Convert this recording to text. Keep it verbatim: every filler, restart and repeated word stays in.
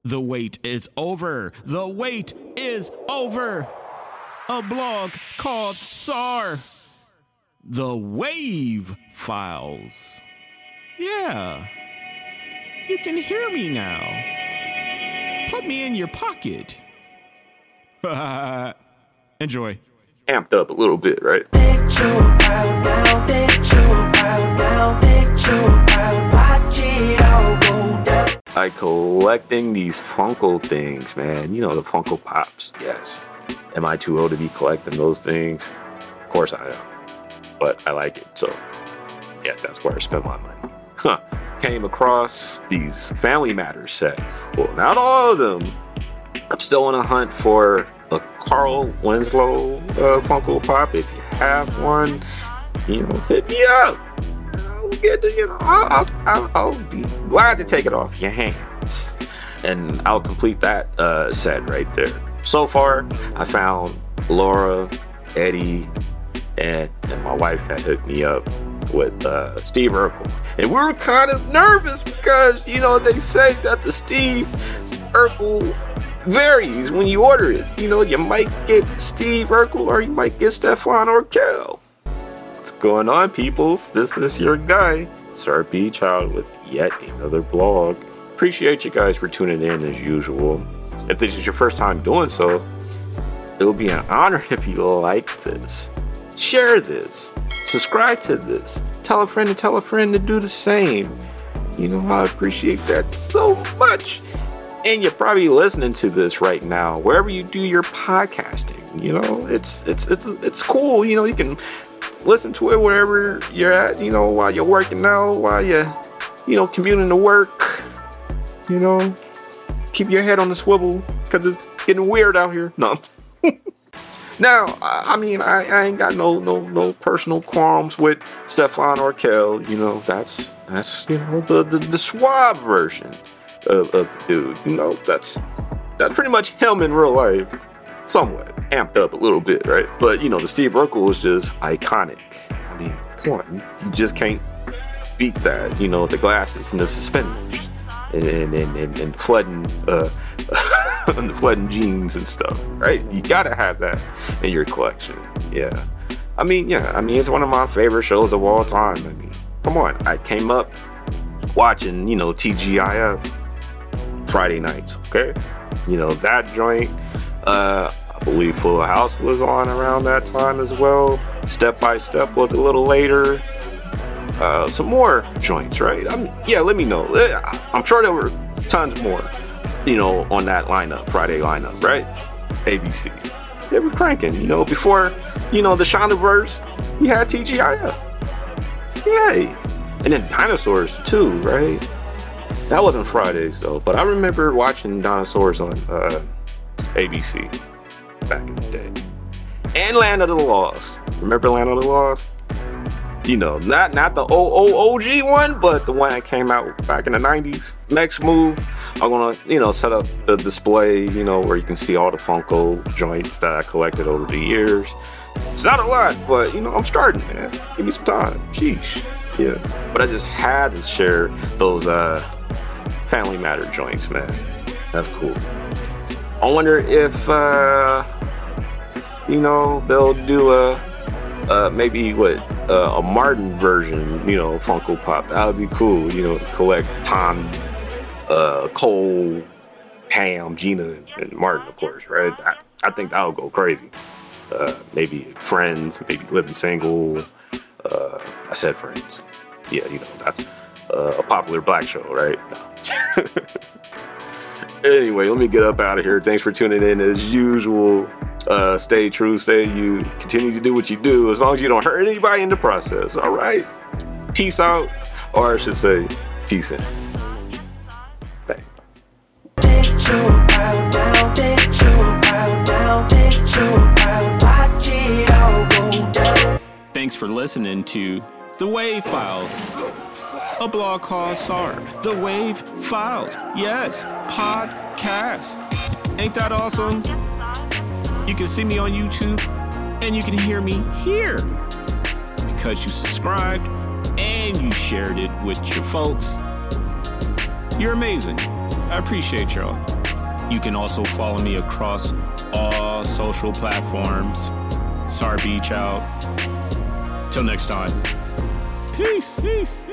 The wait is over. The wait is over. A blog called S A R. The Wave Files. Yeah. You can hear me now. Put me in your pocket. Enjoy. Amped up a little bit, right? I collecting these Funko things, man. You know, the Funko Pops. Yes. Am I too old to be collecting those things? Of course I am. But I like it, so yeah, that's where I spend my money. Huh. Came across these Family Matters set. Well, not all of them. I'm still on a hunt for a Carl Winslow uh, Funko Pop. If you have one, you know, hit me up. I'll get to, you know, I'll, I'll, I'll be glad to take it off your hands, and I'll complete that uh, set right there. So far, I found Laura, Eddie, and, and my wife had hooked me up with uh, Steve Urkel, and we were kind of nervous because, you know, they say that the Steve Urkel varies when you order it. You know, you might get Steve Urkel or you might get Stefan Urkel. What's going on, peoples? This is your guy, Sir B. Child, with yet another blog. Appreciate you guys for tuning in as usual. If this is your first time doing so, it'll be an honor if you like this. Share this. Subscribe to this. Tell a friend to tell a friend to do the same. You know, I appreciate that so much. And you're probably listening to this right now, wherever you do your podcasting. You know, it's it's it's it's cool. You know, you can listen to it wherever you're at. You know, while you're working out, while you're, you know, commuting to work. You know, keep your head on the swivel because it's getting weird out here. No. Now, I mean, I, I ain't got no no no personal qualms with Stefan Urkel. You know, that's that's you know the the, the suave version of, of the dude. You know, that's that's pretty much him in real life, somewhat amped up a little bit, right? But you know, the Steve Urkel is just iconic. I mean, come on, you just can't beat that. You know, the glasses and the suspenders and and and, and, and flooding. Uh, and the flooding jeans and stuff, right? You gotta have that in your collection. Yeah. I mean, yeah, I mean, it's one of my favorite shows of all time. I mean, come on. I came up watching, you know, T G I F Friday nights, okay? You know, that joint, uh, I believe Full House was on around that time as well. Step by Step was a little later. Uh, some more joints, right? I mean, yeah, let me know. I'm sure there were tons more, you know, on that lineup, Friday lineup, right? A B C. They were cranking, you know, before, you know, the Shondaverse, you had T G I F. Yay. And then Dinosaurs, too, right? That wasn't Fridays, though, but I remember watching Dinosaurs on uh, A B C back in the day. And Land of the Lost. Remember Land of the Lost? You know, not not the O O O G one, but the one that came out back in the nineties. Next move, I'm gonna, you know, set up the display, you know, where you can see all the Funko joints that I collected over the years. It's not a lot, but, you know, I'm starting, man. Give me some time. Sheesh. Yeah. But I just had to share those uh, Family Matter joints, man. That's cool. I wonder if, uh, you know, they'll do a, uh, maybe what, uh, a Martin version, you know, Funko Pop. That would be cool, you know, to collect Tommy, uh, Cole, Pam, Gina, and Martin, of course, right? I, I think that would go crazy. Uh, maybe Friends, maybe Living Single. Uh, I said Friends. Yeah, you know, that's uh, a popular black show, right? No. Anyway, let me get up out of here. Thanks for tuning in as usual. Uh, stay true, stay you. Continue to do what you do as long as you don't hurt anybody in the process, all right? Peace out, or I should say, peace in. Bang. Thanks for listening to The Wave Files, a blog called S A R. The Wave Files. Yes, podcast. Ain't that awesome? You can see me on YouTube, and you can hear me here because you subscribed and you shared it with your folks. You're amazing. I appreciate y'all. You can also follow me across all social platforms. Sar Beach out. Till next time. Peace. Peace.